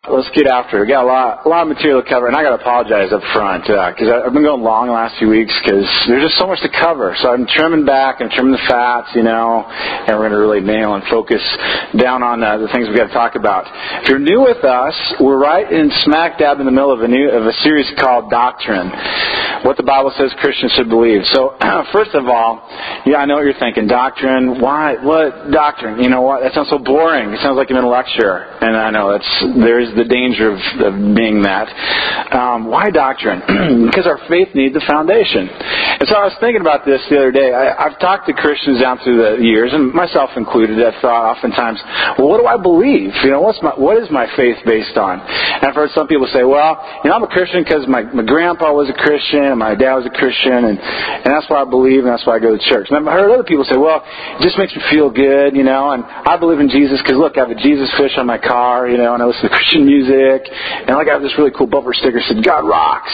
Let's get after it. We got a lot of material to cover, and I got to apologize up front because I've been going long the last few weeks because there's just so much to cover. So I'm trimming back and trimming the fats, and we're going to really nail and focus down on the things we got to talk about. If you're new with us, we're right in smack dab in the middle of a series called Doctrine, what the Bible says Christians should believe. So first of all, I know what you're thinking. Doctrine? Why? What doctrine? You know what? That sounds so boring. It sounds like I'm in a lecture, and I know there's the danger of being that. Why doctrine? Because our faith needs a foundation. And so I was thinking about this the other day. I've talked to Christians down through the years, and myself included. I've thought oftentimes, well, what do I believe? What is my faith based on? And I've heard some people say, well, I'm a Christian because my grandpa was a Christian, and my dad was a Christian, and that's why I believe, and that's why I go to church. And I've heard other people say, well, it just makes me feel good, and I believe in Jesus because, look, I have a Jesus fish on my car, and I listen to Christian music, and I got this really cool bumper sticker that said "God rocks,"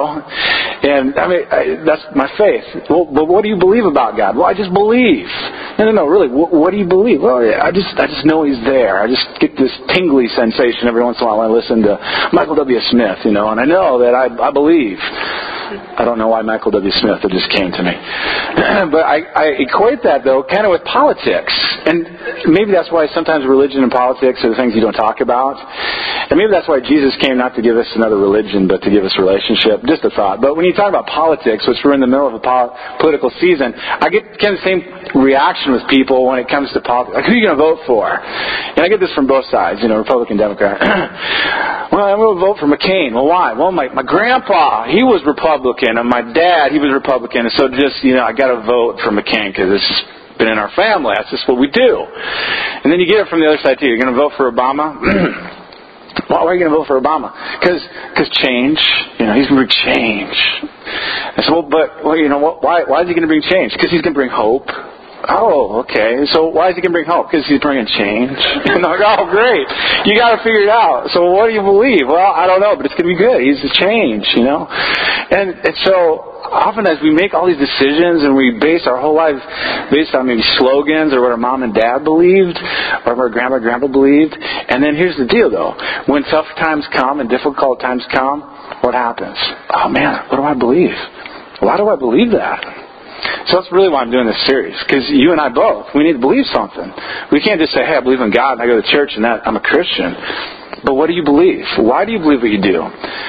and that's my faith. Well, but what do you believe about God? Well, I just believe. No, really, what do you believe? Well, I just know He's there. I just get this tingly sensation every once in a while when I listen to Michael W. Smith, and I know that I believe. I don't know why Michael W. Smith, it just came to me. But I equate that, though, kind of with politics. And maybe that's why sometimes religion and politics are the things you don't talk about. And maybe that's why Jesus came not to give us another religion, but to give us a relationship. Just a thought. But when you talk about politics, which we're in the middle of a political season, I get kind of the same reaction with people when it comes to politics. Like, who are you going to vote for? And I get this from both sides, Republican, Democrat. Well, I'm going to vote for McCain. Well, why? Well, my grandpa, he was Republican, and my dad, he was Republican, and so just, I got to vote for McCain because it's just been in our family. That's just what we do. And then you get it from the other side, too. You're going to vote for Obama? Why are you going to vote for Obama? Because change. He's going to bring change. I said, why is he going to bring change? Because he's going to bring hope. Oh, okay. So why is he going to bring hope? Because he's bringing change. And I'm like, oh, great. You got to figure it out. So what do you believe? Well, I don't know, but it's going to be good. He's the change, And so often as we make all these decisions and we base our whole lives based on maybe slogans or what our mom and dad believed or what our grandma and grandpa believed. And then here's the deal, though. When tough times come and difficult times come, what happens? Oh, man, what do I believe? Why do I believe that? So that's really why I'm doing this series, because you and I both, we need to believe something. We can't just say, hey, I believe in God and I go to church and that I'm a Christian. But what do you believe? Why do you believe what you do?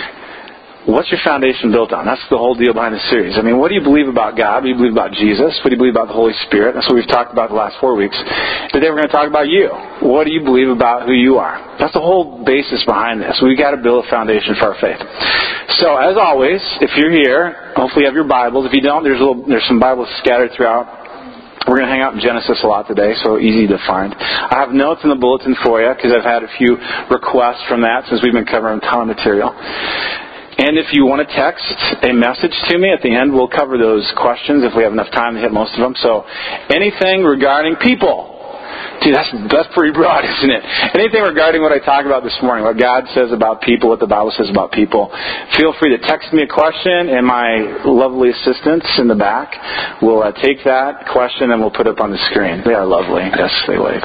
What's your foundation built on? That's the whole deal behind the series. What do you believe about God? What do you believe about Jesus? What do you believe about the Holy Spirit? That's what we've talked about the last 4 weeks. Today we're going to talk about you. What do you believe about who you are? That's the whole basis behind this. We've got to build a foundation for our faith. So, as always, if you're here, hopefully you have your Bibles. If you don't, there's some Bibles scattered throughout. We're going to hang out in Genesis a lot today, so easy to find. I have notes in the bulletin for you because I've had a few requests from that since we've been covering a ton of material. And if you want to text a message to me at the end, we'll cover those questions if we have enough time to hit most of them. So anything regarding people. Dude, that's pretty broad, isn't it? Anything regarding what I talked about this morning, what God says about people, what the Bible says about people, feel free to text me a question, and my lovely assistants in the back will take that question and we'll put it up on the screen. They are lovely. Yes, they wave.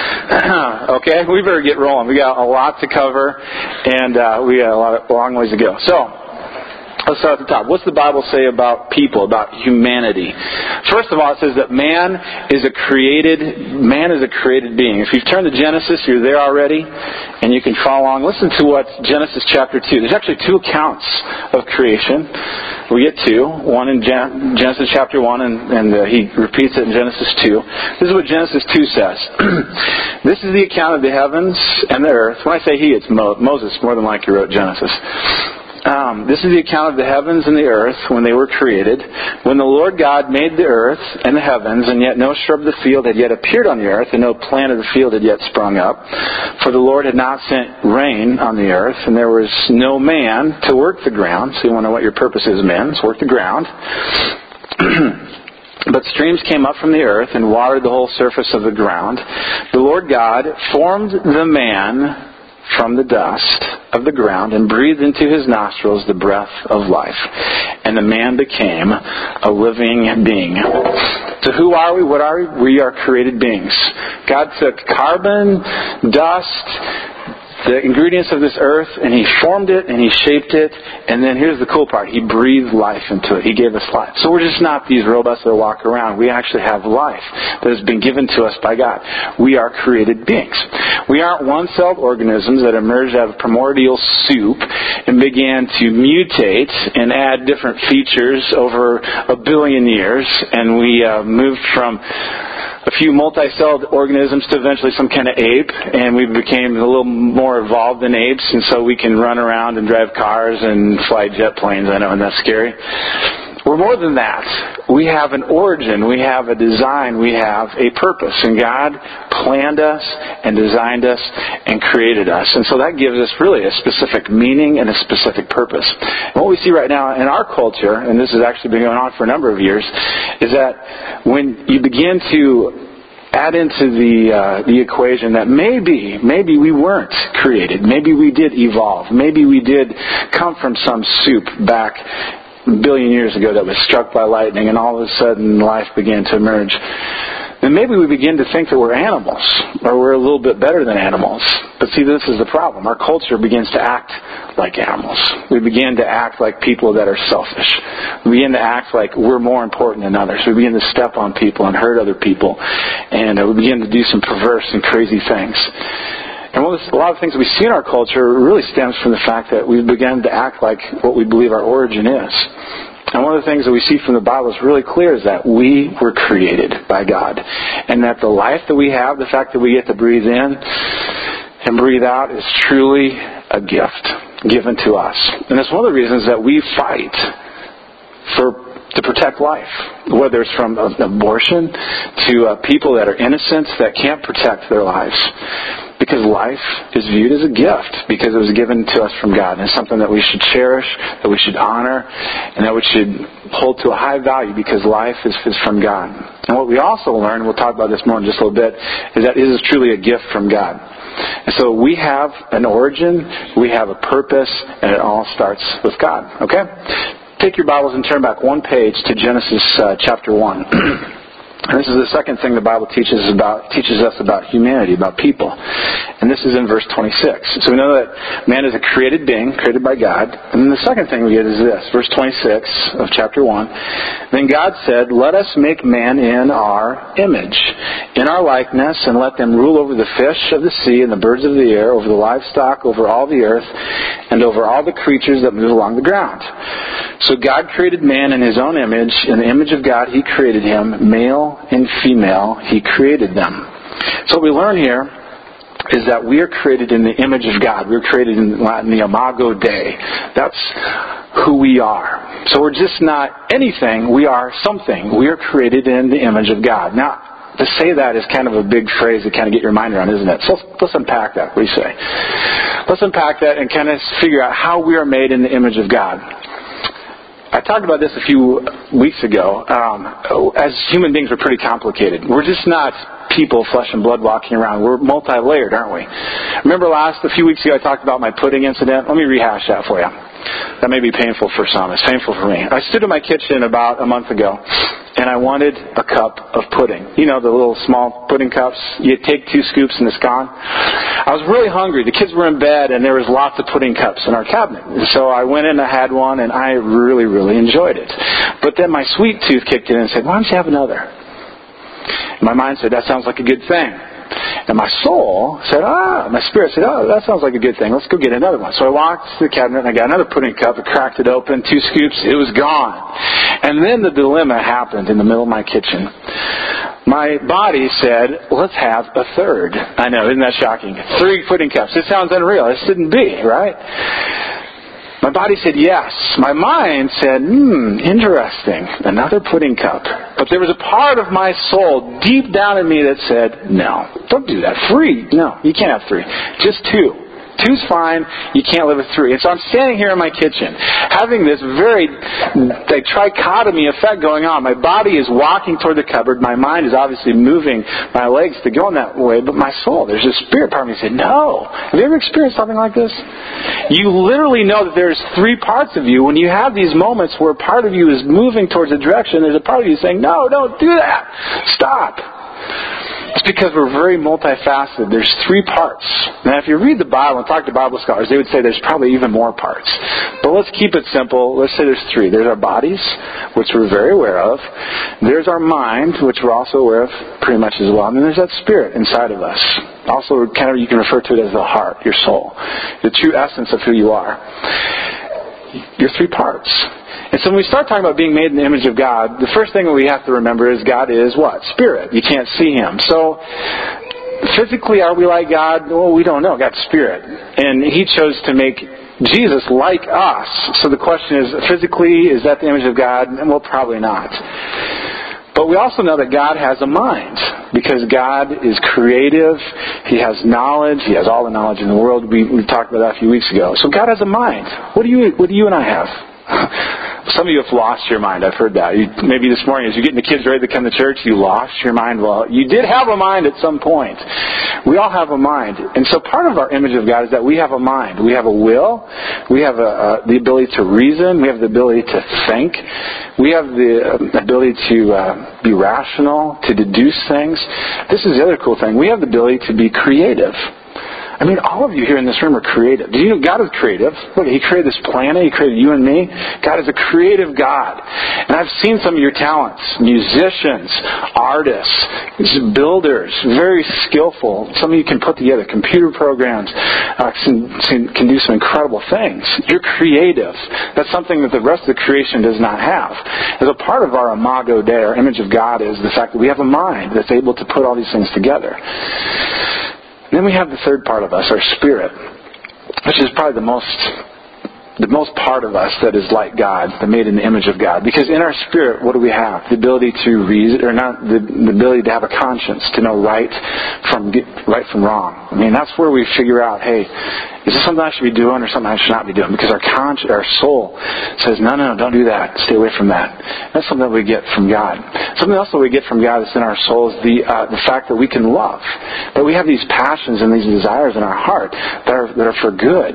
Okay, we better get rolling. We got a lot to cover, and we got a long ways to go. So, let's start at the top. What's the Bible say about people, about humanity? First of all, it says that man is a created being. If you've turned to Genesis, you're there already, and you can follow along. Listen to what Genesis chapter 2. There's actually 2 accounts of creation. We get 2. One in Genesis chapter 1, and he repeats it in Genesis 2. This is what Genesis 2 says. This is the account of the heavens and the earth. When I say he, it's Moses, more than likely wrote Genesis. This is the account of the heavens and the earth when they were created. When the Lord God made the earth and the heavens, and yet no shrub of the field had yet appeared on the earth, and no plant of the field had yet sprung up. For the Lord had not sent rain on the earth, and there was no man to work the ground. So you want to know what your purpose is, men. It's work the ground. But streams came up from the earth and watered the whole surface of the ground. The Lord God formed the man from the dust of the ground and breathed into his nostrils the breath of life. And the man became a living being. So who are we? What are we? We are created beings. God took carbon, dust, the ingredients of this earth, and He formed it, and He shaped it, and then here's the cool part. He breathed life into it. He gave us life. So we're just not these robots that walk around. We actually have life that has been given to us by God. We are created beings. We aren't one-celled organisms that emerged out of primordial soup and began to mutate and add different features over 1 billion years, and we moved from a few multi-celled organisms to eventually some kind of ape, and we became a little more evolved than apes, and so we can run around and drive cars and fly jet planes. I know, and that's scary. We're more than that. We have an origin, we have a design, we have a purpose, and God planned us and designed us and created us. And so that gives us really a specific meaning and a specific purpose. And what we see right now in our culture, and this has actually been going on for a number of years, is that when you begin to add into the equation that maybe we weren't created, maybe we did evolve, maybe we did come from some soup back 1 billion years ago that was struck by lightning, and all of a sudden life began to emerge, then maybe we begin to think that we're animals, or we're a little bit better than animals. But see, this is the problem. Our culture begins to act like animals. We begin to act like people that are selfish. We begin to act like we're more important than others. We begin to step on people and hurt other people, and we begin to do some perverse and crazy things. And a lot of things that we see in our culture really stems from the fact that we've begun to act like what we believe our origin is. And one of the things that we see from the Bible is really clear is that we were created by God. And that the life that we have, the fact that we get to breathe in and breathe out, is truly a gift given to us. And it's one of the reasons that we fight to protect life, whether it's from abortion to people that are innocent that can't protect their lives. Because life is viewed as a gift, because it was given to us from God. And it's something that we should cherish, that we should honor, and that we should hold to a high value, because life is from God. And what we also learn, and we'll talk about this more in just a little bit, is that it is truly a gift from God. And so we have an origin, we have a purpose, and it all starts with God. Okay? Take your Bibles and turn back one page to Genesis chapter 1. And this is the second thing the Bible teaches us about humanity, about people. And this is in verse 26. So we know that man is a created being, created by God. And then the second thing we get is this, verse 26 of chapter 1. Then God said, "Let us make man in our image, in our likeness, and let them rule over the fish of the sea and the birds of the air, over the livestock, over all the earth, and over all the creatures that move along the ground." So God created man in His own image. In the image of God He created him, male and female He created them. So what we learn here is that we are created in the image of God. We're created in Latin, the imago Dei. That's who we are. So we're just not anything, we are something. We are created in the image of God. Now, to say that is kind of a big phrase to kind of get your mind around, isn't it? So let's unpack that. What do you say? Let's unpack that and kind of figure out how we are made in the image of God. I talked about this a few weeks ago. As human beings, we're pretty complicated. We're just not people, flesh and blood, walking around. We're multi-layered, aren't we? Remember a few weeks ago I talked about my pudding incident? Let me rehash that for you. That may be painful for some. It's painful for me. I stood in my kitchen about a month ago, and I wanted a cup of pudding. You know, the little small pudding cups. You take 2 scoops and it's gone. I was really hungry. The kids were in bed, and there was lots of pudding cups in our cabinet. So I went in and I had one, and I really, really enjoyed it. But then my sweet tooth kicked in and said, "Why don't you have another?" And my mind said, "That sounds like a good thing." And my soul said, my spirit said, that sounds like a good thing. Let's go get another one. So I walked to the cabinet and I got another pudding cup. I cracked it open, 2 scoops. It was gone. And then the dilemma happened in the middle of my kitchen. My body said, let's have a third. I know, isn't that shocking? 3 pudding cups. It sounds unreal. It shouldn't be, right? My body said yes. My mind said, interesting. Another pudding cup. But there was a part of my soul deep down in me that said, no, don't do that. 3. No, you can't have 3. Just 2. 2's fine. You can't live with 3. And so I'm standing here in my kitchen, having this very trichotomy effect going on. My body is walking toward the cupboard. My mind is obviously moving my legs to go in that way. But my soul, there's a spirit part of me that said, no. Have you ever experienced something like this? You literally know that there's 3 parts of you. When you have these moments where part of you is moving towards a direction, there's a part of you saying, no, don't do that. Stop. because we're very multifaceted. There's 3 parts. Now, if you read the Bible and talk to Bible scholars, they would say there's probably even more parts. But let's keep it simple. Let's say there's 3. There's our bodies, which we're very aware of. There's our mind, which we're also aware of pretty much as well. And then there's that spirit inside of us. Also, kind of, you can refer to it as the heart, your soul, the true essence of who you are. Your 3 parts. And so when we start talking about being made in the image of God, the first thing that we have to remember is God is what? Spirit. You can't see Him. So physically, are we like God? Well, we don't know. God's Spirit. And He chose to make Jesus like us. So the question is, physically, is that the image of God? Well, probably not. But we also know that God has a mind, because God is creative. He has knowledge. He has all the knowledge in the world. We talked about that a few weeks ago. So God has a mind. What do you and I have? Some of you have lost your mind. I've heard that. Maybe this morning, as you're getting the kids ready to come to church, you lost your mind. Well, you did have a mind at some point. We all have a mind. And so part of our image of God is that we have a mind. We have a will. We have the ability to reason. We have the ability to think. We have the ability to be rational, to deduce things. This is the other cool thing. We have the ability to be creative. I mean, all of you here in this room are creative. Do you know God is creative? Look, He created this planet. He created you and me. God is a creative God. And I've seen some of your talents. Musicians, artists, builders, very skillful. Some of you can put together computer programs, can do some incredible things. You're creative. That's something that the rest of the creation does not have. As a part of our imago Dei, our image of God, is the fact that we have a mind that's able to put all these things together. Then we have the third part of us, our spirit, which is probably the most part of us that is like God, that made in the image of God. Because in our spirit, what do we have? The ability to reason, or not the ability to have a conscience, to know right from wrong. I mean, that's where we figure out, hey, is this something I should be doing or something I should not be doing? Because our soul says, no, don't do that. Stay away from that. That's something that we get from God. Something else that we get from God that's in our soul is the fact that we can love. That we have these passions and these desires in our heart that are for good.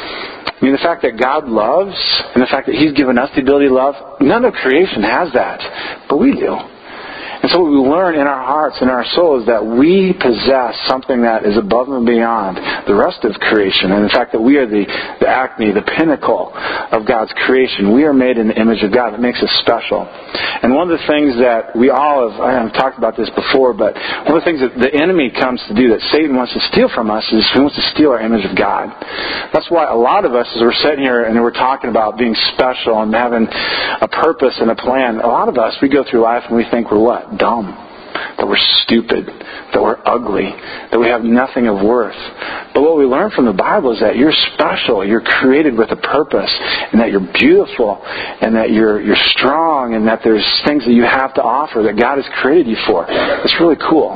I mean, the fact that God loves and the fact that He's given us the ability to love, none of creation has that, but we do. And so what we learn in our hearts and our soul is that we possess something that is above and beyond the rest of creation. And the fact that we are the acme, the pinnacle of God's creation. We are made in the image of God. That makes us special. And one of the things that we all have, I have talked about this before, but one of the things that the enemy comes to do, that Satan wants to steal from us, is he wants to steal our image of God. That's why a lot of us, as we're sitting here and we're talking about being special and having a purpose and a plan, a lot of us, we go through life and we think we're what? Dumb, that we're stupid, that we're ugly, that we have nothing of worth. But what we learn from the Bible is that you're special, you're created with a purpose, and that you're beautiful, and that you're strong, and that there's things that you have to offer that God has created you for. It's really cool.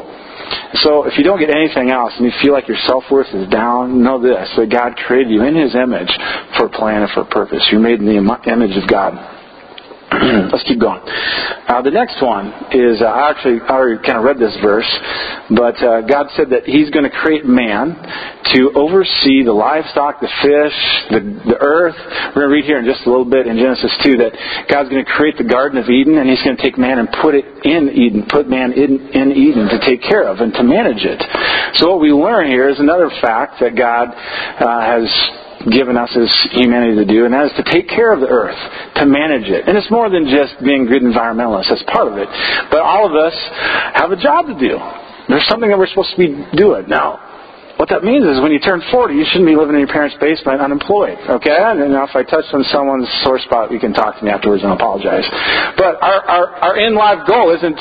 So if you don't get anything else and you feel like your self-worth is down, know this, that God created you in His image for a plan and for a purpose. You're made in the image of God. Let's keep going. The next one is, I already kind of read this verse, but God said that He's going to create man to oversee the livestock, the fish, the earth. We're going to read here in just a little bit in Genesis 2 that God's going to create the Garden of Eden, and He's going to take man and put it in Eden, put man in Eden to take care of and to manage it. So what we learn here is another fact that God has given us as humanity to do, and that is to take care of the earth, to manage it. And it's more than just being good environmentalists. That's part of it. But all of us have a job to do. There's something that we're supposed to be doing. Now, what that means is when you turn 40, you shouldn't be living in your parents' basement unemployed. Okay? And if I touch on someone's sore spot, you can talk to me afterwards and apologize. But our in-life goal isn't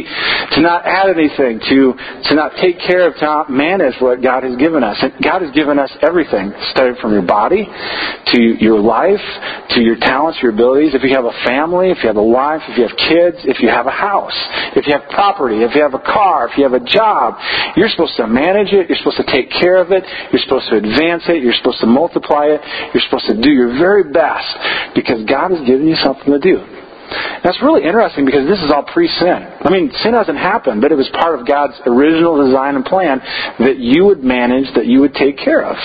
to not add anything, to not take care of, to not manage what God has given us. And God has given us everything, starting from your body, to your life, to your talents, your abilities. If you have a family, if you have a wife, if you have kids, if you have a house, if you have property, if you have a car, if you have a job, you're supposed to manage it. You're supposed to take care of it. You're supposed to advance it. You're supposed to multiply it. You're supposed to do your very best because God has given you something to do. That's really interesting because this is all pre-sin. I mean, sin hasn't happened, but it was part of God's original design and plan that you would manage, that you would take care of.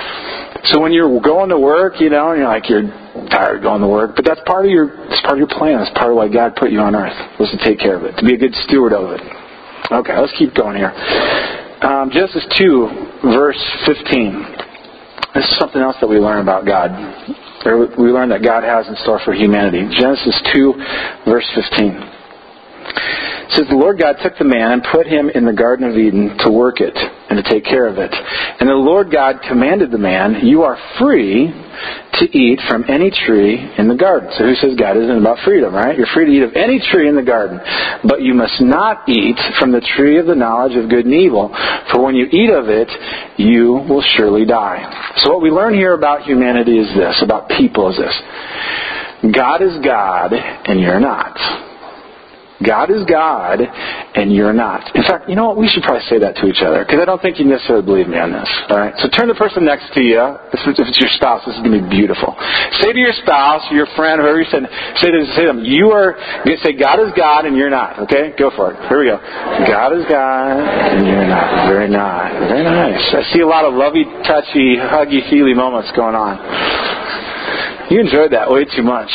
So when you're going to work, and you're tired going to work, but that's part of your plan. That's part of why God put you on earth, was to take care of it, to be a good steward of it. Okay, let's keep going here. Genesis 2, verse 15. This is something else that we learn about God. We learn that God has in store for humanity. Genesis 2, verse 15. It says, the Lord God took the man and put him in the Garden of Eden to work it and to take care of it. And the Lord God commanded the man, you are free to eat from any tree in the garden. So who says God isn't about freedom, right? You're free to eat of any tree in the garden. But you must not eat from the tree of the knowledge of good and evil. For when you eat of it, you will surely die. So what we learn here about humanity is this, about people is this. God is God and you're not. God is God, and you're not. In fact, you know what? We should probably say that to each other, because I don't think you necessarily believe me on this. All right? So turn to the person next to you. If it's your spouse, this is going to be beautiful. Say to your spouse, your friend, whoever you said, say to them, say God is God, and you're not. Okay? Go for it. Here we go. God is God, and you're not. Very nice. Very nice. I see a lot of lovey, touchy, huggy, feely moments going on. You enjoyed that way too much.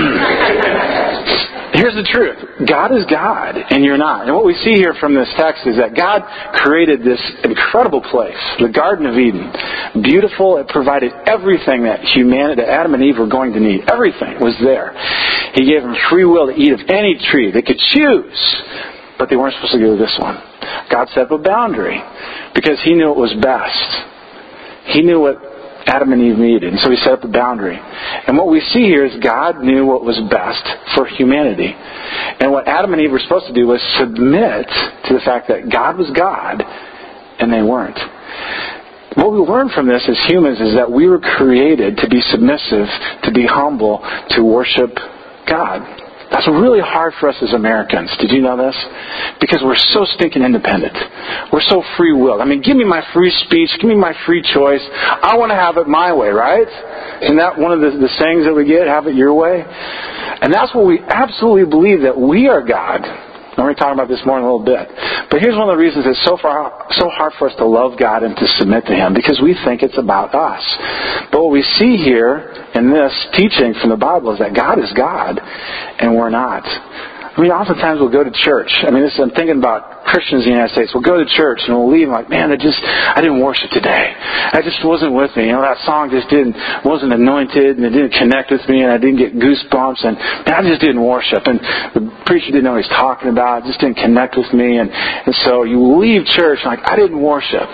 Here's the truth. God is God, and you're not. And what we see here from this text is that God created this incredible place, the Garden of Eden. Beautiful. It provided everything that Adam and Eve were going to need. Everything was there. He gave them free will to eat of any tree. They could choose, but they weren't supposed to go to this one. God set up a boundary because He knew it was best. He knew what Adam and Eve needed, and so He set up a boundary. And what we see here is God knew what was best for humanity. And what Adam and Eve were supposed to do was submit to the fact that God was God, and they weren't. What we learn from this as humans is that we were created to be submissive, to be humble, to worship God. That's really hard for us as Americans. Did you know this? Because we're so stinking independent. We're so free-willed. I mean, give me my free speech. Give me my free choice. I want to have it my way, right? Isn't that one of the sayings that we get? Have it your way? And that's what we absolutely believe, that we are God. And we're going to talk about this more in a little bit. But here's one of the reasons it's so hard for us to love God and to submit to Him, because we think it's about us. But what we see here in this teaching from the Bible is that God is God, and we're not. I mean, oftentimes we'll go to church. I'm thinking about Christians in the United States. We'll go to church and we'll leave like, man, I didn't worship today. I just wasn't with me. That song just wasn't anointed, and it didn't connect with me, and I didn't get goosebumps, and man, I just didn't worship. And the preacher didn't know what he's talking about. It just didn't connect with me. And so you leave church like, I didn't worship.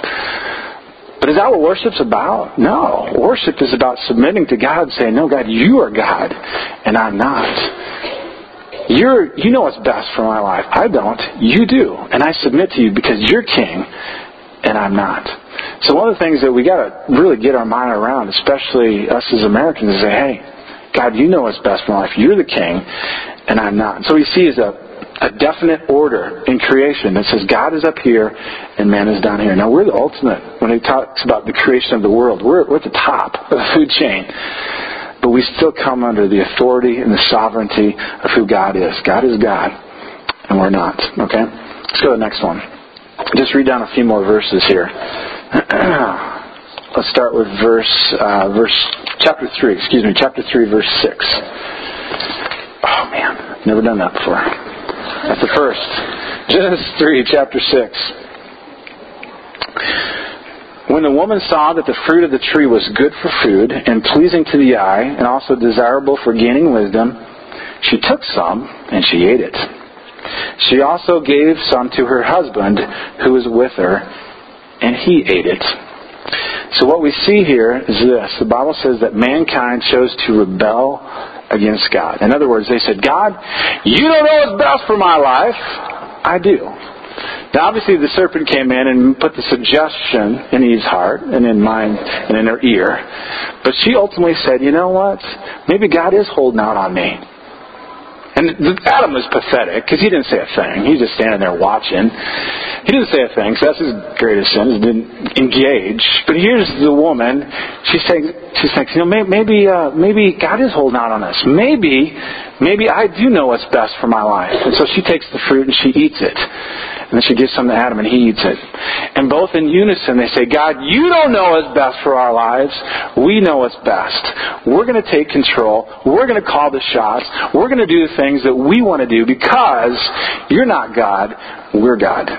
But is that what worship's about? No. Worship is about submitting to God and saying, no, God, you are God, and I'm not. You know what's best for my life. I don't. You do. And I submit to you because you're king and I'm not. So one of the things that we got to really get our mind around, especially us as Americans, is say, hey, God, you know what's best for my life. You're the king and I'm not. And so we see is a definite order in creation that says God is up here and man is down here. Now we're the ultimate. When he talks about the creation of the world, we're at the top of the food chain. But we still come under the authority and the sovereignty of who God is. God is God, and we're not. Okay? Let's go to the next one. Just read down a few more verses here. Let's start with chapter 3, chapter 3, verse 6. Oh, man. Never done that before. That's the first. Genesis 3, chapter 6. When the woman saw that the fruit of the tree was good for food and pleasing to the eye and also desirable for gaining wisdom, she took some and she ate it. She also gave some to her husband who was with her, and he ate it. So what we see here is this. The Bible says that mankind chose to rebel against God. In other words, they said, God, you don't know what's best for my life. I do. Now, obviously, the serpent came in and put the suggestion in Eve's heart and in mine and in her ear. But she ultimately said, you know what? Maybe God is holding out on me. And Adam was pathetic because he didn't say a thing. He's just standing there watching. He didn't say a thing, so that's his greatest sin, is didn't engage. But here's the woman. She's saying, maybe God is holding out on us. Maybe I do know what's best for my life. And so she takes the fruit and she eats it. And then she gives some to Adam and he eats it. And both in unison they say, God, you don't know what's best for our lives. We know what's best. We're going to take control. We're going to call the shots. We're going to do the things that we want to do because you're not God. We're God.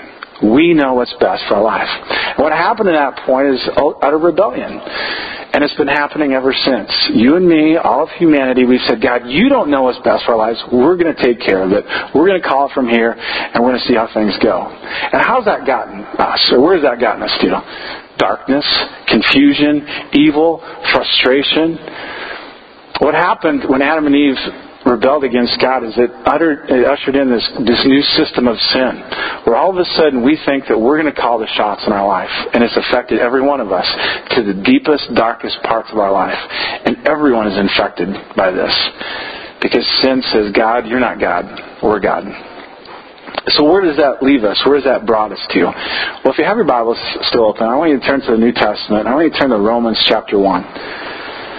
We know what's best for our life. And what happened at that point is utter rebellion. And it's been happening ever since. You and me, all of humanity, we've said, God, you don't know what's best for our lives. We're going to take care of it. We're going to call it from here, and we're going to see how things go. And how's that gotten us? Or where's that gotten us to? Darkness, confusion, evil, frustration. What happened when Adam and Eve rebelled against God is it ushered in this new system of sin, where all of a sudden we think that we're going to call the shots in our life, and it's affected every one of us to the deepest, darkest parts of our life, and everyone is infected by this, because sin says, God, you're not God, we're God. So where does that leave us? Where has that brought us to? Well, if you have your Bibles still open, I want you to turn to the New Testament. I want you to turn to Romans chapter 1.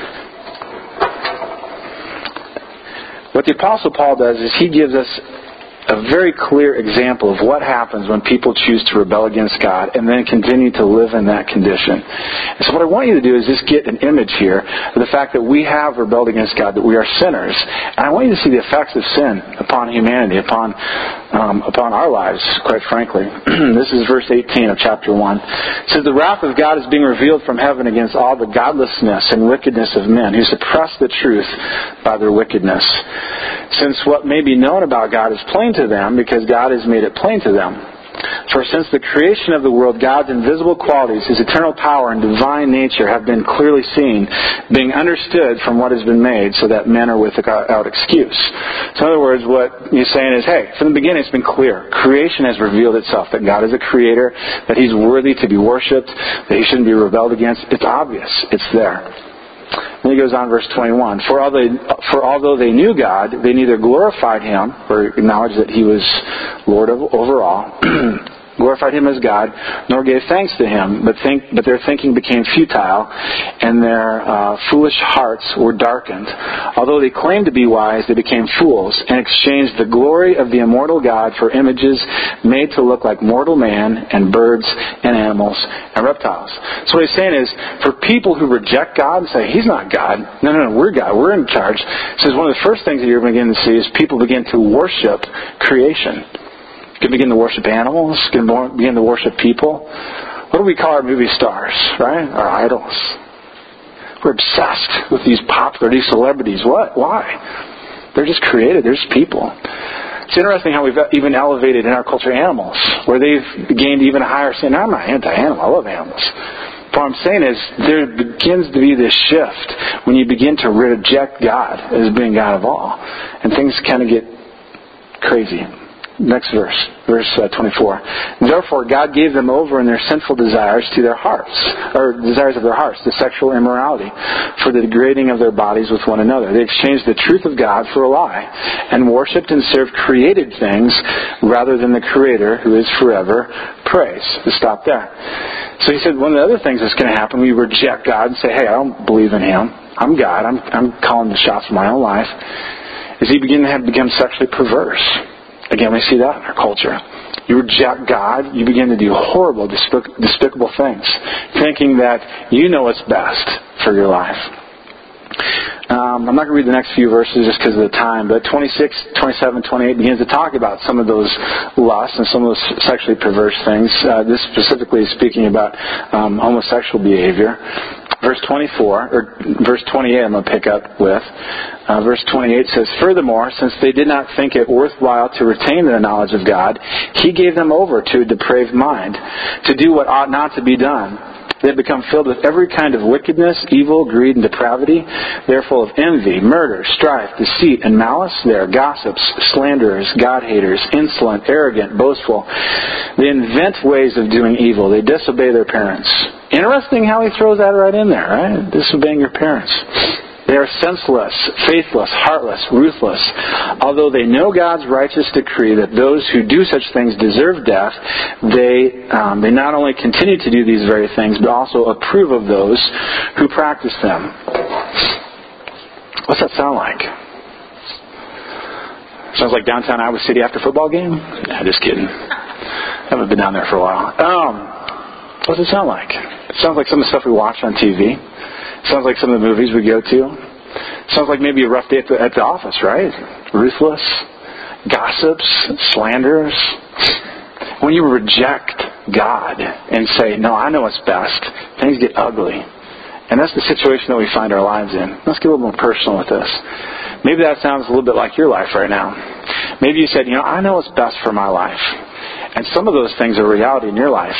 What the Apostle Paul does is he gives us a very clear example of what happens when people choose to rebel against God and then continue to live in that condition. And so what I want you to do is just get an image here of the fact that we have rebelled against God, that we are sinners. And I want you to see the effects of sin upon humanity, upon our lives, quite frankly. This is verse 18 of chapter 1. It says, the wrath of God is being revealed from heaven against all the godlessness and wickedness of men who suppress the truth by their wickedness. Since what may be known about God is plain to them, because God has made it plain to them. For since the creation of the world, God's invisible qualities, His eternal power and divine nature have been clearly seen, being understood from what has been made, so that men are without excuse. So in other words, what he's saying is, hey, from the beginning it's been clear. Creation has revealed itself, that God is a creator, that He's worthy to be worshipped, that He shouldn't be rebelled against. It's obvious. It's there. Then he goes on, verse 21. For although they knew God, they neither glorified Him, or acknowledged that He was Lord over all, glorified Him as God, nor gave thanks to Him, but their thinking became futile, and their foolish hearts were darkened. Although they claimed to be wise, they became fools, and exchanged the glory of the immortal God for images made to look like mortal man, and birds, and animals, and reptiles. So what he's saying is, for people who reject God and say, He's not God, no, we're God, we're in charge, he says one of the first things that you're going to begin to see is people begin to worship creation. Can begin to worship animals, can begin to worship people. What do we call our movie stars, right? Our idols. We're obsessed with these celebrities. What? Why? They're just created. They're just people. It's interesting how we've even elevated in our culture animals, where they've gained even a higher standard. I'm not anti-animal. I love animals. What I'm saying is there begins to be this shift when you begin to reject God as being God of all. And things kind of get crazy. Next verse 24. Therefore, God gave them over in their sinful desires to their hearts, or desires of their hearts, to sexual immorality, for the degrading of their bodies with one another. They exchanged the truth of God for a lie, and worshipped and served created things rather than the Creator, who is forever praised. Let's stop there. So he said one of the other things that's going to happen when you reject God and say, hey, I don't believe in Him. I'm God. I'm calling the shots of my own life. Is you begin to become sexually perverse. Again, we see that in our culture. You reject God, you begin to do horrible, despicable things, thinking that you know what's best for your life. I'm not going to read the next few verses just because of the time, but 26, 27, 28 begins to talk about some of those lusts and some of those sexually perverse things. This specifically is speaking about homosexual behavior. Verse 24, or verse 28 I'm going to pick up with. Verse 28 says, furthermore, since they did not think it worthwhile to retain the knowledge of God, He gave them over to a depraved mind, to do what ought not to be done. They have become filled with every kind of wickedness, evil, greed, and depravity. They are full of envy, murder, strife, deceit, and malice. They are gossips, slanderers, God-haters, insolent, arrogant, boastful. They invent ways of doing evil. They disobey their parents. Interesting how he throws that right in there, right? Disobeying your parents. They are senseless, faithless, heartless, ruthless. Although they know God's righteous decree that those who do such things deserve death, they not only continue to do these very things, but also approve of those who practice them. What's that sound like? Sounds like downtown Iowa City after a football game? Nah, just kidding. Haven't been down there for a while. What's it sound like? It sounds like some of the stuff we watch on TV. Sounds like some of the movies we go to. Sounds like maybe a rough day at the office, right? Ruthless, gossips, slanderers. When you reject God and say, no, I know what's best, things get ugly. And that's the situation that we find our lives in. Let's get a little more personal with this. Maybe that sounds a little bit like your life right now. Maybe you said, I know what's best for my life. And some of those things are reality in your life.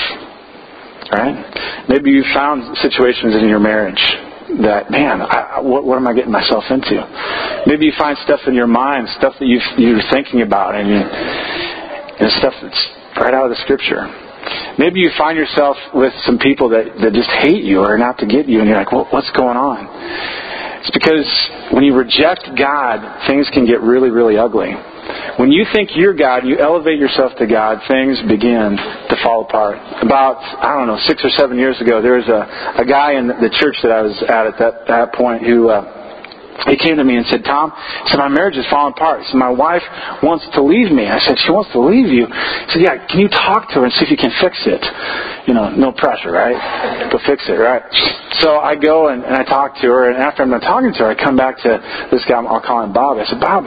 Right? Maybe you found situations in your marriage that, man, what am I getting myself into? Maybe you find stuff in your mind, stuff that you're thinking about, and stuff that's right out of the Scripture. Maybe you find yourself with some people that just hate you or are out to get you, and you're like, what's going on? It's because when you reject God, things can get really, really ugly. When you think you're God, you elevate yourself to God, things begin to fall apart. About, 6 or 7 years ago, there was a guy in the church that I was at that point who he came to me and said, Tom, my marriage is falling apart. He said, my wife wants to leave me. I said, she wants to leave you? He said, yeah, can you talk to her and see if you can fix it? No pressure, right? Go fix it, right? So I go and I talk to her, and after I'm done talking to her, I come back to this guy, I'll call him Bob. I said, Bob,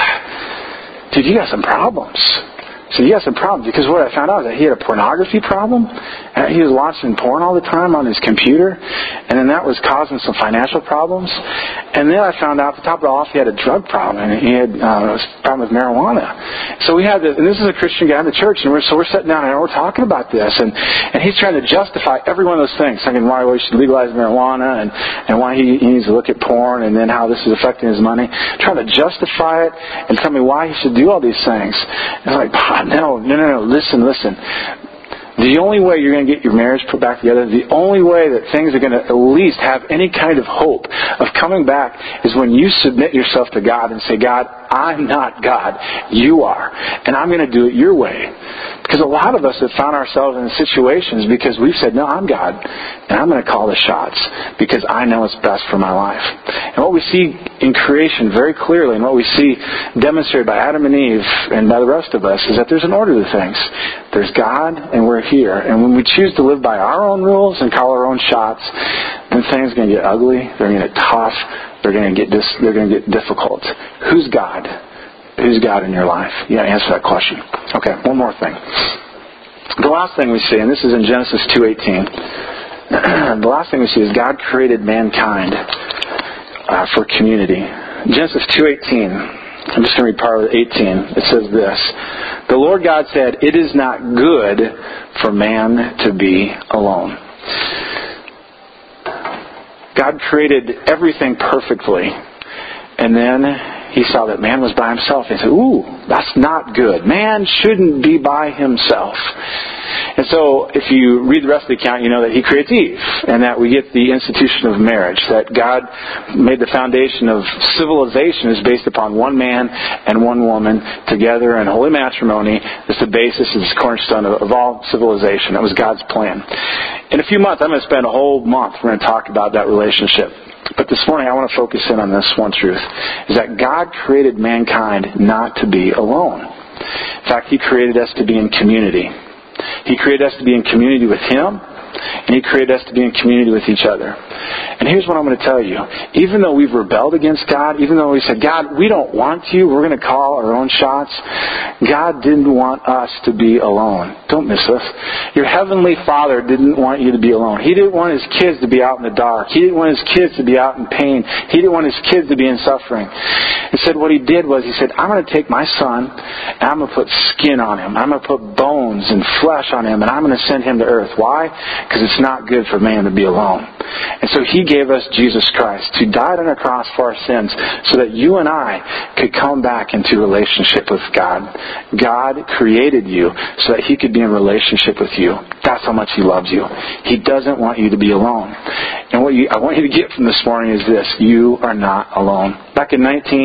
dude, you got some problems. So you got some problems, because what I found out is that he had a pornography problem. He was watching porn all the time on his computer, and then that was causing some financial problems. And then I found out, to top it all off, he had a drug problem, and he had a problem with marijuana. So we had this, and this is a Christian guy in the church, and we're sitting down and we're talking about this, and he's trying to justify every one of those things, thinking why we should legalize marijuana, and why he needs to look at porn, and then how this is affecting his money, trying to justify it and tell me why he should do all these things. And I'm like, no, listen. The only way you're going to get your marriage put back together, the only way that things are going to at least have any kind of hope of coming back is when you submit yourself to God and say, God, I'm not God. You are. And I'm going to do it your way. Because a lot of us have found ourselves in situations because we've said, no, I'm God. And I'm going to call the shots because I know what's best for my life. And what we see in creation very clearly, and what we see demonstrated by Adam and Eve and by the rest of us, is that there's an order to things. There's God, and we're here. And when we choose to live by our own rules and call our own shots, then things are going to get ugly. They're going to get tough. They're going to get difficult. Who's God? Who's God in your life? You got to answer that question. Okay, one more thing. The last thing we see, and this is in Genesis 2:18. The last thing we see is God created mankind for community. Genesis 2:18. I'm just going to read part of 18. It says this: the Lord God said, "It is not good for man to be alone." God created everything perfectly, and then He saw that man was by himself. He said, ooh, that's not good. Man shouldn't be by himself. And so if you read the rest of the account, you know that He creates Eve, and that we get the institution of marriage, that God made the foundation of civilization is based upon one man and one woman together in holy matrimony. It's the basis, it's the cornerstone of all civilization. That was God's plan. In a few months, I'm going to spend a whole month, we're going to talk about that relationship. But this morning I want to focus in on this one truth, is that God created mankind not to be alone. In fact, He created us to be in community. He created us to be in community with Him, and He created us to be in community with each other. And here's what I'm going to tell you. Even though we've rebelled against God, even though we said, God, we don't want you, we're going to call our own shots, God didn't want us to be alone. Don't miss this. Your Heavenly Father didn't want you to be alone. He didn't want His kids to be out in the dark. He didn't want His kids to be out in pain. He didn't want His kids to be in suffering. Instead, what He did was He said, I'm going to take my Son, and I'm going to put skin on Him. I'm going to put bones and flesh on Him, and I'm going to send Him to earth. Why? Because it's not good for man to be alone. And so He gave us Jesus Christ, who died on a cross for our sins, so that you and I could come back into relationship with God. God created you so that He could be in relationship with you. That's how much He loves you. He doesn't want you to be alone. And what I want you to get from this morning is this: you are not alone. Back in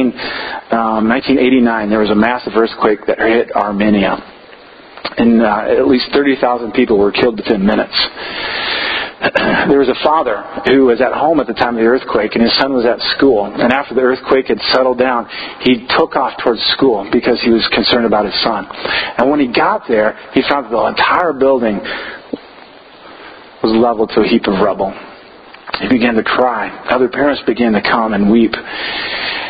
1989, there was a massive earthquake that hit Armenia. And at least 30,000 people were killed within minutes. There was a father who was at home at the time of the earthquake, and his son was at school. And after the earthquake had settled down, he took off towards school because he was concerned about his son. And when he got there, he found that the entire building was leveled to a heap of rubble. He began to cry. Other parents began to come and weep.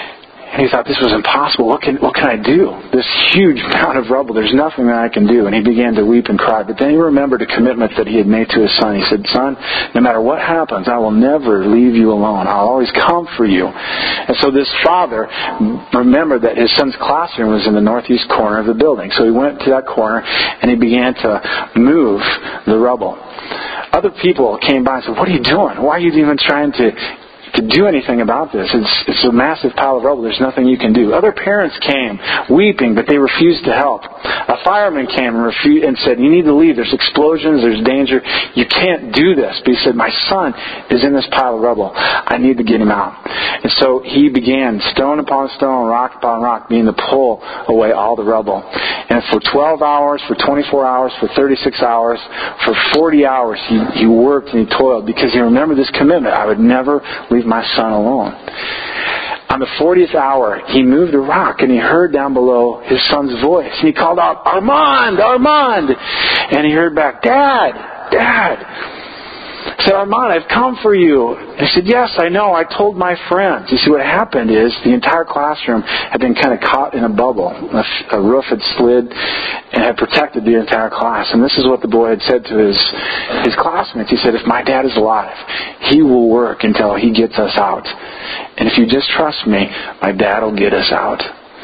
And he thought, this was impossible. What can I do? This huge amount of rubble, there's nothing that I can do. And he began to weep and cry. But then he remembered a commitment that he had made to his son. He said, son, no matter what happens, I will never leave you alone. I'll always come for you. And so this father remembered that his son's classroom was in the northeast corner of the building. So he went to that corner and he began to move the rubble. Other people came by and said, what are you doing? Why are you even trying to do anything about this? It's a massive pile of rubble. There's nothing you can do. Other parents came weeping, but they refused to help. A fireman came and said, you need to leave. There's explosions. There's danger. You can't do this. But he said, my son is in this pile of rubble. I need to get him out. And so he began, stone upon stone, rock upon rock, being to pull away all the rubble. And for 12 hours, for 24 hours, for 36 hours, for 40 hours, he worked and he toiled because he remembered this commitment. I would never leave my son alone. On the 40th hour, he moved a rock and he heard down below his son's voice. And he called out, Armand, Armand! And he heard back, Dad, Dad! He said, Armand, I've come for you. And he said, yes, I know. I told my friends. You see, what happened is the entire classroom had been kind of caught in a bubble. A roof had slid and had protected the entire class. And this is what the boy had said to his classmates. He said, if my dad is alive, he will work until he gets us out. And if you just trust me, my dad will get us out.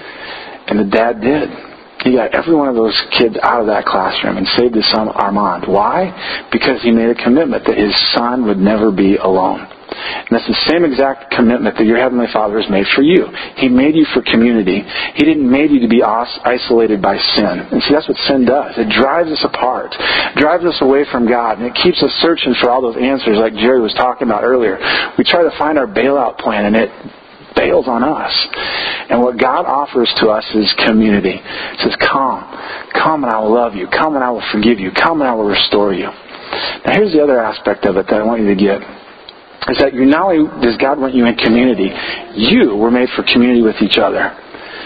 And the dad did. He got every one of those kids out of that classroom and saved his son Armand. Why? Because he made a commitment that his son would never be alone. And that's the same exact commitment that your Heavenly Father has made for you. He made you for community. He didn't make you to be isolated by sin. And see, that's what sin does. It drives us apart, drives us away from God, and it keeps us searching for all those answers like Jerry was talking about earlier. We try to find our bailout plan, and it bails on us. And what God offers to us is community. He says, come and I will love you. Come and I will forgive you. Come and I will restore you. Now here's the other aspect of it that I want you to get. Is that not only does God want you in community, you were made for community with each other.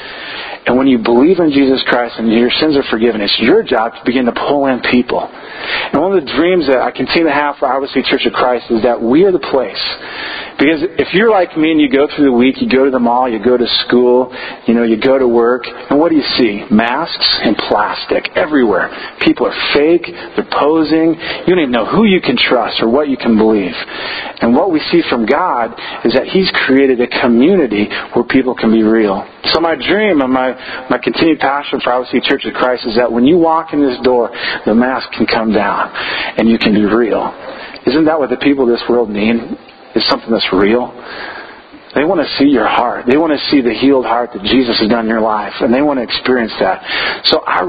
And when you believe in Jesus Christ and your sins are forgiven, it's your job to begin to pull in people. And one of the dreams that I continue to have for Obviously Church of Christ is that we are the place. Because if you're like me and you go through the week, you go to the mall, you go to school, you go to work, and what do you see? Masks and plastic everywhere. People are fake, they're posing. You don't even know who you can trust or what you can believe. And what we see from God is that He's created a community where people can be real. So my dream and my continued passion for Obviously Church of Christ is that when you walk in this door, the mask can come down and you can be real. Isn't that what the people of this world need? Is something that's real? They want to see your heart. They want to see the healed heart that Jesus has done in your life, and they want to experience that. So I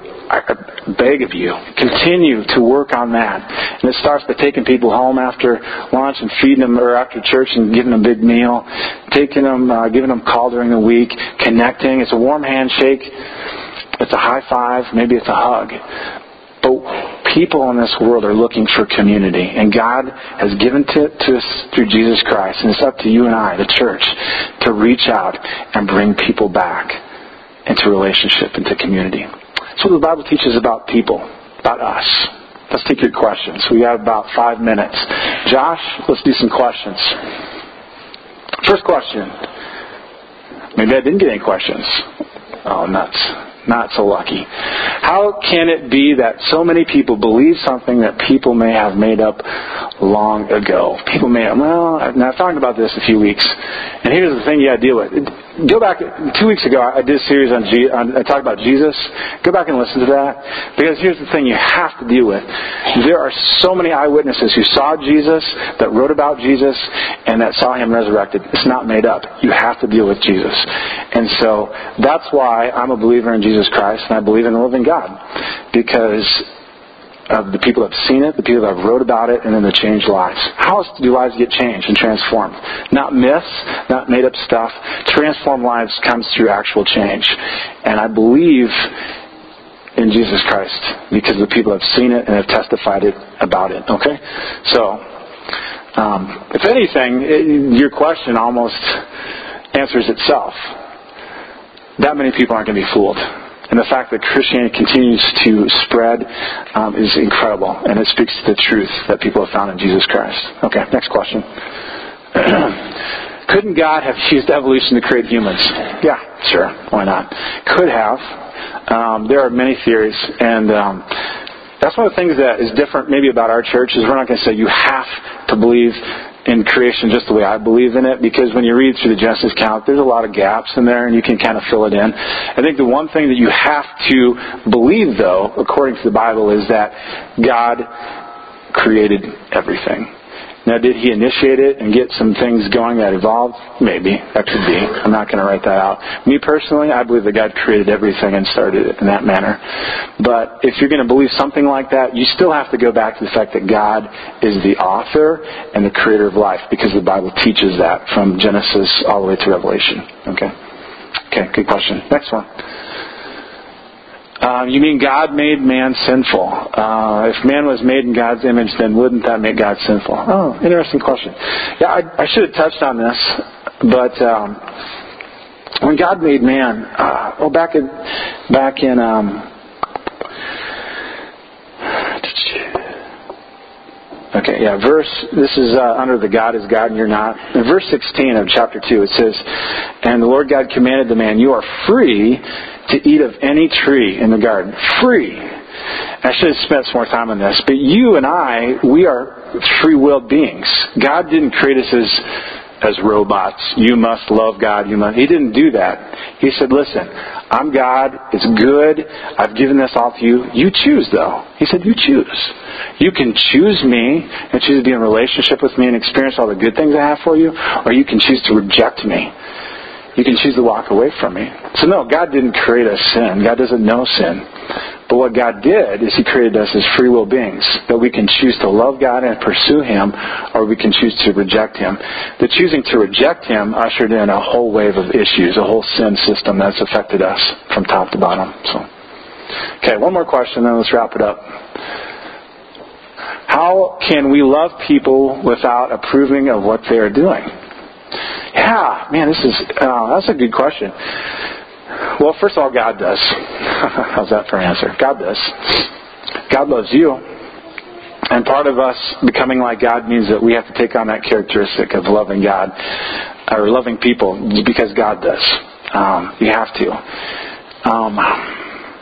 beg of you, continue to work on that. And it starts by taking people home after lunch and feeding them, or after church and giving them a big meal, taking them, giving them a call during the week, connecting. It's a warm handshake. It's a high five. Maybe it's a hug. But people in this world are looking for community. And God has given to us through Jesus Christ. And it's up to you and I, the church, to reach out and bring people back into relationship, into community. So the Bible teaches about people, about us. Let's take your questions. We have about 5 minutes. Josh, let's do some questions. First question. Maybe I didn't get any questions. Oh, nuts. Not so lucky. How can it be that so many people believe something that people may have made up long ago? People may have, now I've talked about this a few weeks, and here's the thing you got to deal with. Go back, 2 weeks ago I did a series I talked about Jesus. Go back and listen to that, because here's the thing you have to deal with. There are so many eyewitnesses who saw Jesus, that wrote about Jesus, and that saw Him resurrected. It's not made up. You have to deal with Jesus. And so that's why I'm a believer in Jesus Christ, and I believe in the living God, because of the people that have seen it, the people that have wrote about it, and then the changed lives. How else do lives get changed and transformed? Not myths, not made up stuff. Transformed lives comes through actual change. And I believe in Jesus Christ because the people have seen it and have testified about it. Okay? So, if anything, your question almost answers itself. That many people aren't going to be fooled. And the fact that Christianity continues to spread is incredible. And it speaks to the truth that people have found in Jesus Christ. Okay, next question. Couldn't God have used evolution to create humans? Yeah, sure. Why not? Could have. There are many theories, and that's one of the things that is different maybe about our church is we're not going to say you have to believe in creation just the way I believe in it, because when you read through the Genesis account, there's a lot of gaps in there, and you can kind of fill it in. I think the one thing that you have to believe, though, according to the Bible, is that God created everything. Now, did He initiate it and get some things going that evolved? Maybe. That could be. I'm not going to write that out. Me personally, I believe that God created everything and started it in that manner. But if you're going to believe something like that, you still have to go back to the fact that God is the author and the creator of life, because the Bible teaches that from Genesis all the way to Revelation. Okay, good question. Next one. You mean God made man sinful? If man was made in God's image, then wouldn't that make God sinful? Oh, interesting question. Yeah, I should have touched on this, but when God made man, back in this is under the God is God and you're not. In verse 16 of chapter 2, it says, "And the Lord God commanded the man, you are free to eat of any tree in the garden." Free. I should have spent some more time on this, but you and I, we are free-willed beings. God didn't create us as robots. You must love God. He didn't do that. He said, listen, I'm God. It's good. I've given this all to you. You choose, though. He said, you choose. You can choose me and choose to be in a relationship with me and experience all the good things I have for you, or you can choose to reject me. You can choose to walk away from me. So no, God didn't create us sin. God doesn't know sin. But what God did is He created us as free will beings, that we can choose to love God and pursue Him, or we can choose to reject Him. The choosing to reject Him ushered in a whole wave of issues, a whole sin system that's affected us from top to bottom. Okay, one more question, then let's wrap it up. How can we love people without approving of what they are doing? Yeah, man, that's a good question. Well, first of all, God does. How's that for an answer? God does. God loves you. And part of us becoming like God means that we have to take on that characteristic of loving God, or loving people, because God does. You have to.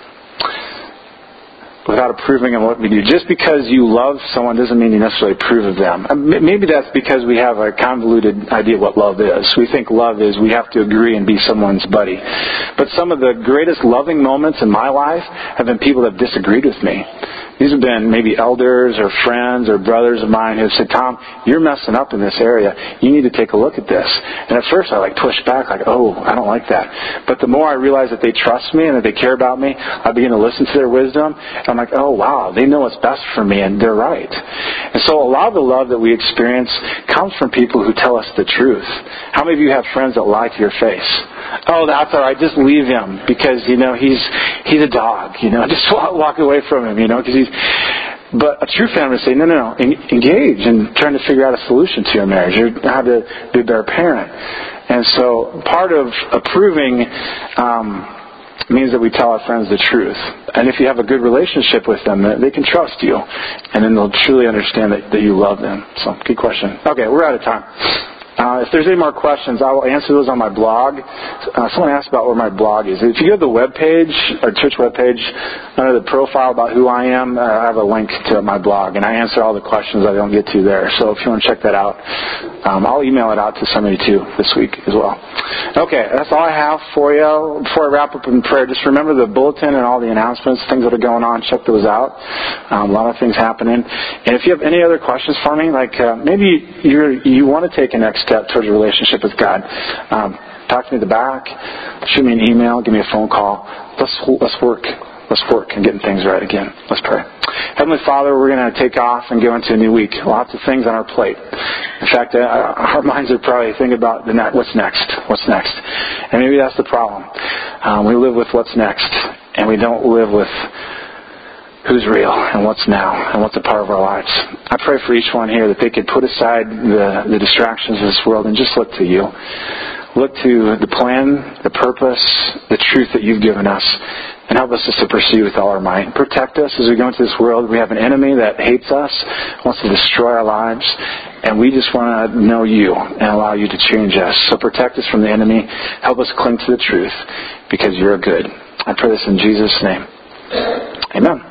Without approving of what we do. Just because you love someone doesn't mean you necessarily approve of them. Maybe that's because we have a convoluted idea of what love is. We think love is we have to agree and be someone's buddy. But some of the greatest loving moments in my life have been people that have disagreed with me. These have been maybe elders or friends or brothers of mine who have said, Tom, you're messing up in this area. You need to take a look at this. And at first I pushed back I don't like that. But the more I realize that they trust me and that they care about me, I begin to listen to their wisdom. And I'm like, oh wow, they know what's best for me and they're right. And so a lot of the love that we experience comes from people who tell us the truth. How many of you have friends that lie to your face? Oh, that's all right. Just leave him because, he's a dog. Just walk away from him, because he's... But a true family would say, no, engage in trying to figure out a solution to your marriage, or how to be a better parent. And so part of approving means that we tell our friends the truth. And if you have a good relationship with them, they can trust you. And then they'll truly understand that you love them. So, good question. Okay, we're out of time. If there's any more questions, I will answer those on my blog. Someone asked about where my blog is. If you go to the webpage, our church webpage, under the profile about who I am, I have a link to my blog, and I answer all the questions I don't get to there. So if you want to check that out, I'll email it out to somebody too this week as well. Okay, that's all I have for you. Before I wrap up in prayer, just remember the bulletin and all the announcements, things that are going on. Check those out. A lot of things happening. And if you have any other questions for me, maybe you want to take a next step towards a relationship with God, talk to me at the back, shoot me an email, give me a phone call. Let's work on getting things right again. Let's pray. Heavenly Father, we're going to take off and go into a new week. Lots of things on our plate. In fact, our minds are probably thinking about what's next. And maybe that's the problem. We live with what's next, and we don't live with who's real and what's now and what's a part of our lives. I pray for each one here that they could put aside the distractions of this world and just look to you. Look to the plan, the purpose, the truth that you've given us, and help us just to pursue with all our might. Protect us as we go into this world. We have an enemy that hates us, wants to destroy our lives, and we just want to know you and allow you to change us. So protect us from the enemy. Help us cling to the truth because you're good. I pray this in Jesus' name. Amen.